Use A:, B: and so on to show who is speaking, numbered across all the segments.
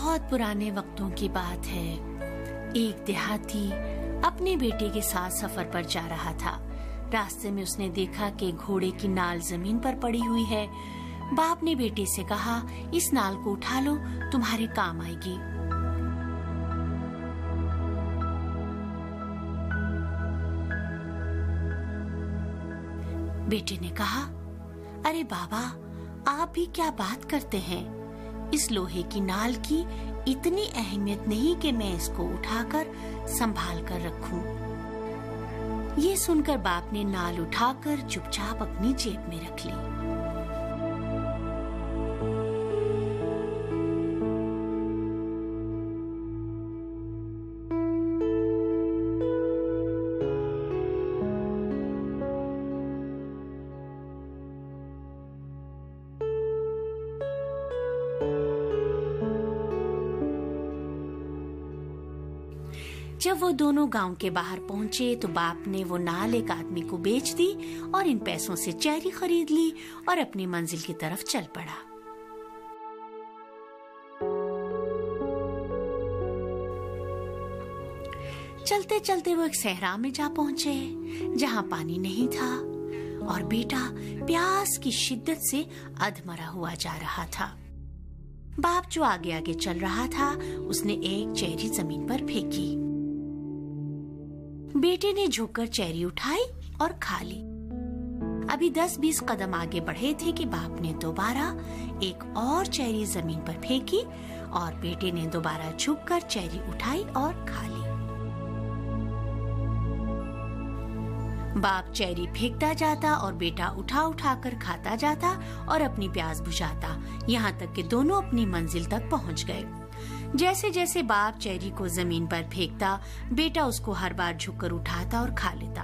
A: बहुत पुराने वक्तों की बात है। एक देहाती अपने बेटे के साथ सफर पर जा रहा था। रास्ते में उसने देखा कि घोड़े की नाल जमीन पर पड़ी हुई है। बाप ने बेटे से कहा, इस नाल को उठा लो, तुम्हारे काम आएगी। बेटे ने कहा, अरे बाबा, आप भी क्या बात करते हैं? इस लोहे की नाल की इतनी अहमियत नहीं कि मैं इसको उठाकर संभाल कर रखूं। ये सुनकर बाप ने नाल उठाकर चुपचाप अपनी जेब में रख ली। जब वो दोनों गांव के बाहर पहुंचे तो बाप ने वो नाल एक आदमी को बेच दी और इन पैसों से चेरी खरीद ली और अपनी मंजिल की तरफ चल पड़ा। चलते चलते वो एक सहरा में जा पहुंचे जहां पानी नहीं था और बेटा प्यास की शिद्दत से अधमरा हुआ जा रहा था। बाप जो आगे आगे चल रहा था उसने एक चेरी जमीन पर फेंकी। बेटे ने झुककर चेरी उठाई और खा ली। अभी 10-20 कदम आगे बढ़े थे कि बाप ने दोबारा एक और चेरी जमीन पर फेंकी और बेटे ने दोबारा झुककर चेरी उठाई और खा ली। बाप चेरी फेंकता जाता और बेटा उठा उठा कर खाता जाता और अपनी प्यास बुझाता, यहाँ तक कि दोनों अपनी मंजिल तक पहुँच गए। जैसे जैसे बाप चेरी को जमीन पर फेंकता, बेटा उसको हर बार झुककर उठाता और खा लेता।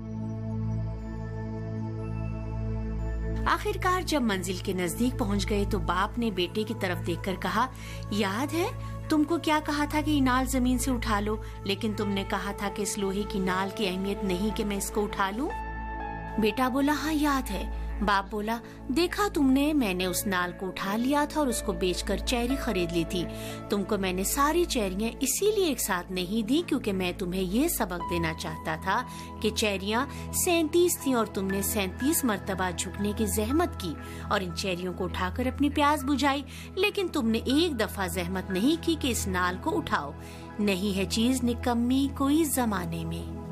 A: आखिरकार जब मंजिल के नजदीक पहुंच गए तो बाप ने बेटे की तरफ देखकर कहा, याद है तुमको क्या कहा था कि नाल जमीन से उठा लो, लेकिन तुमने कहा था कि इस लोहे की नाल की अहमियत नहीं कि मैं इसको उठा लूं। बेटा बोला, हाँ याद है। बाप बोला, देखा तुमने, मैंने उस नाल को उठा लिया था और उसको बेचकर चेरी खरीद ली थी। तुमको मैंने सारी चेरियां इसीलिए एक साथ नहीं दी क्योंकि मैं तुम्हें ये सबक देना चाहता था कि चेरियां 37 थी और तुमने 37 मर्तबा झुकने की जहमत की और इन चेरियों को उठाकर अपनी प्यास बुझाई, लेकिन तुमने एक दफा जहमत नहीं की कि इस नाल को उठाओ। नहीं है चीज निकम्मी कोई जमाने में।